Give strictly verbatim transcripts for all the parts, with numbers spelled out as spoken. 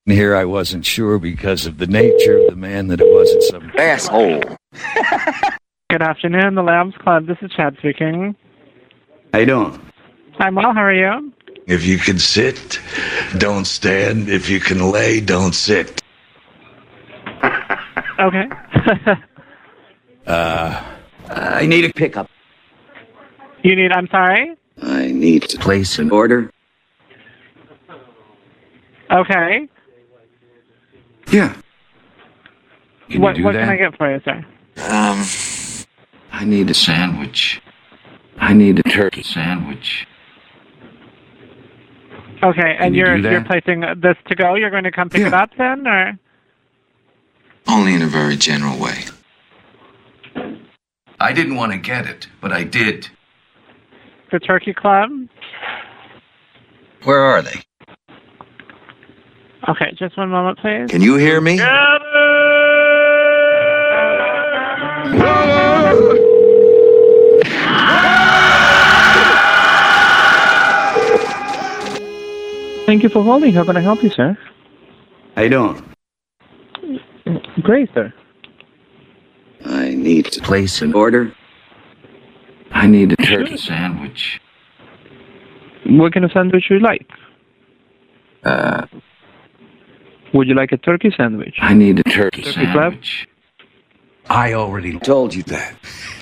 Here I wasn't sure because of the nature of the man that it wasn't some asshole. Good afternoon, the Lambs Club. This is Chad speaking. How you doing? I'm well. How are you? If you can sit, don't stand. If you can lay, don't sit. Okay. uh, I need a pickup. You need, I'm sorry? I need to place an order. Okay. Yeah. Can what what can I get for you, sir? Um, I need a sandwich. I need a turkey sandwich. Okay, and you you're do you're placing this to go? You're going to come pick yeah. it up then, or? Only in a very general way. I didn't want to get it, but I did. The Turkey Club? Where are they? Okay, just one moment, please. Can you hear me? Thank you for holding. How can I help you, sir? How you doing? Great, sir. I need to place an order. I need a turkey sandwich. What kind of sandwich would you like? Uh, would you like a turkey sandwich? I need a turkey, turkey sandwich. Club? I already told you that.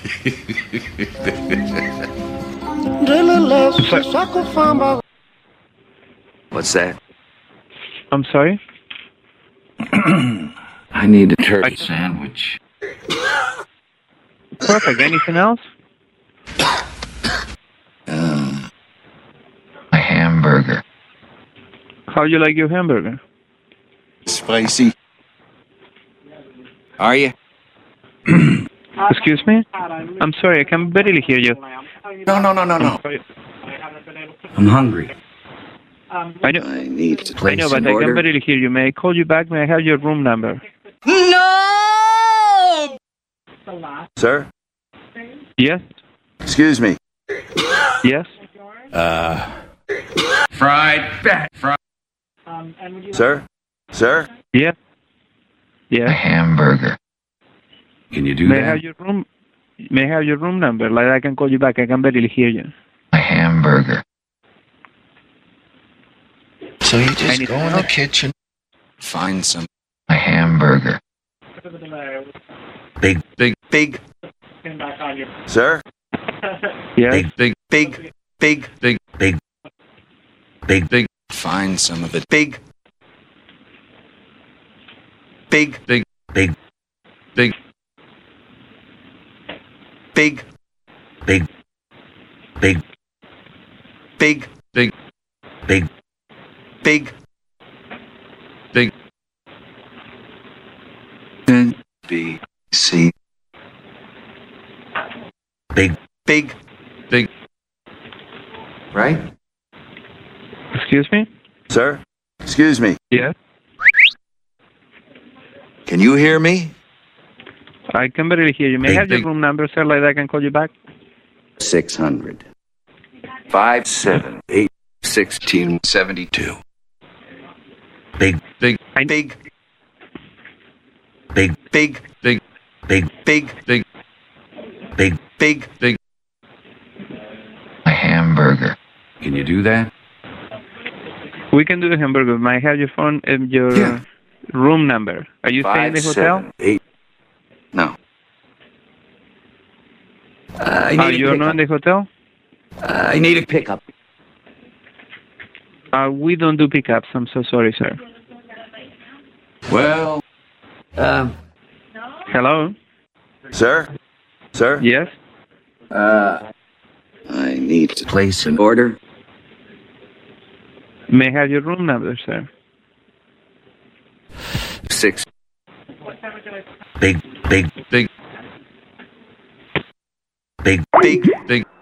What's that? I'm sorry? I need a turkey sandwich. Perfect. Anything else? Uh, a hamburger. How you like your hamburger? Spicy. Are you? Excuse me? I'm sorry, I can barely hear you. No, no, no, no, no. I'm hungry. I know, I need to place I know, but an I order. can barely hear you. May I call you back? May I have your room number? No! Sir? Yes? Excuse me. Yes? Uh, fried fat. Fried. Um, and would you Sir? Sir? Yes? Yes? A hamburger. Can you do May that? I have your room? May I have your room number? Like I can call you back. I can barely hear you. A hamburger. So you just Anything go in else? the kitchen, find some a hamburger. Big, big, big. Sir? Yes? Big, big, big, big, big, big, big. Find some of it. Big, big, big, big, big, big, big, big, big, big, big. Big, big, N B C. Big, big, big. Right? Excuse me? Sir? Excuse me. Yes? Can you hear me? I can barely hear you. May Big, I have big. your room number, sir? Like I can call you back? Six hundred. Five, seven, eight, sixteen, seventy-two. Big, big, I- big, big, big, big, big, big, big, big, big, big. A hamburger. Can you do that? We can do the hamburger. May I have your phone and your Yeah. room number? Are you staying in Five, the hotel? seven, eight. No. Uh, I Are need you a not in pickup. the hotel? Uh, I need a pickup. Uh, we don't do pickups. I'm so sorry, sir. Well, um, Hello? sir, sir. Yes? Uh, I need to place an order. May I have your room number, sir? Six. Big, big, big. Big, big, big.